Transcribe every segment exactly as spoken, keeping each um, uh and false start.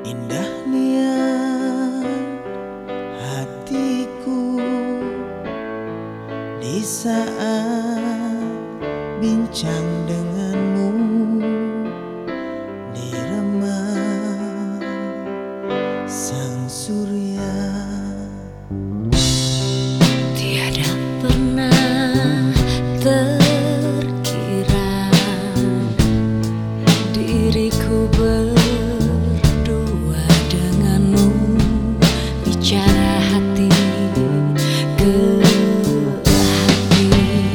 Indah niat hatiku di saat bincang denganmu di remah sang surya. Tiada pernah terkira diriku berdua denganmu, bicara hati ke hati.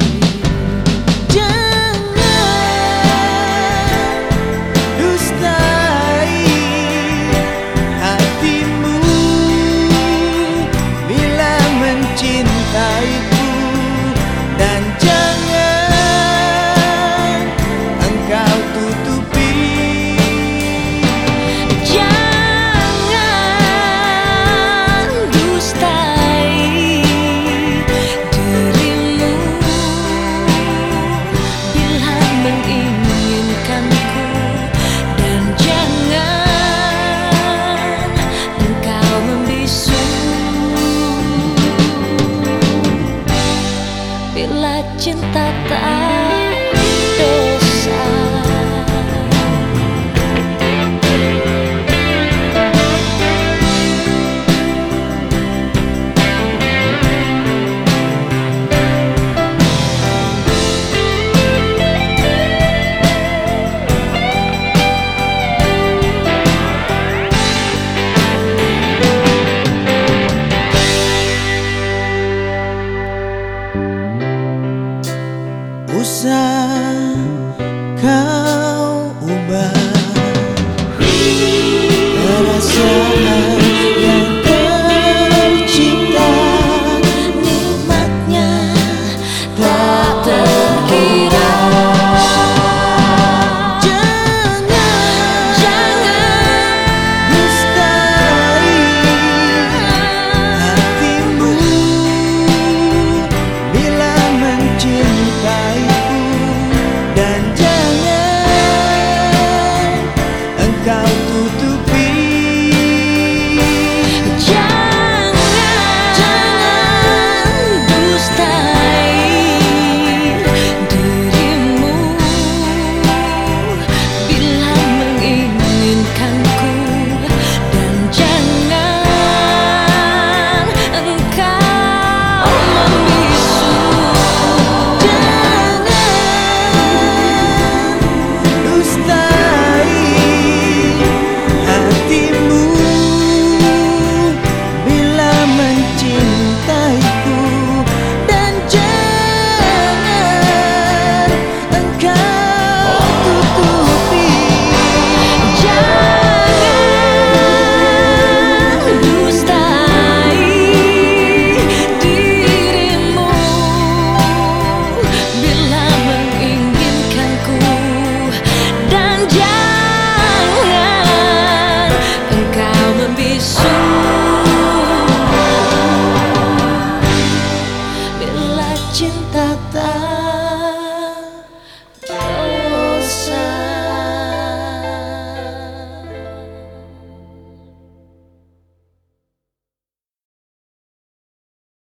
Jangan dustai hatimu bila mencintaiku, dan jangan engkau tutupi. Jangan dustai dirimu bila menginginkanku, dan jangan engkau membisu bila cinta tak dosa. Usah kau ubah perasaan yang tercipta, Nikmatnya tak terkira. Jangan, Jangan dustai hatimu bila mencintaiku, dan jangan engkau tutupi. Jangan, jangan dustai dirimu bila menginginkanku, dan jangan engkau membisu. Jangan dustai hatimu bila mencintaiku, dan jangan engkau tutupi. Jangan dustai dirimu bila menginginkanku, dan jangan engkau membisu bila cinta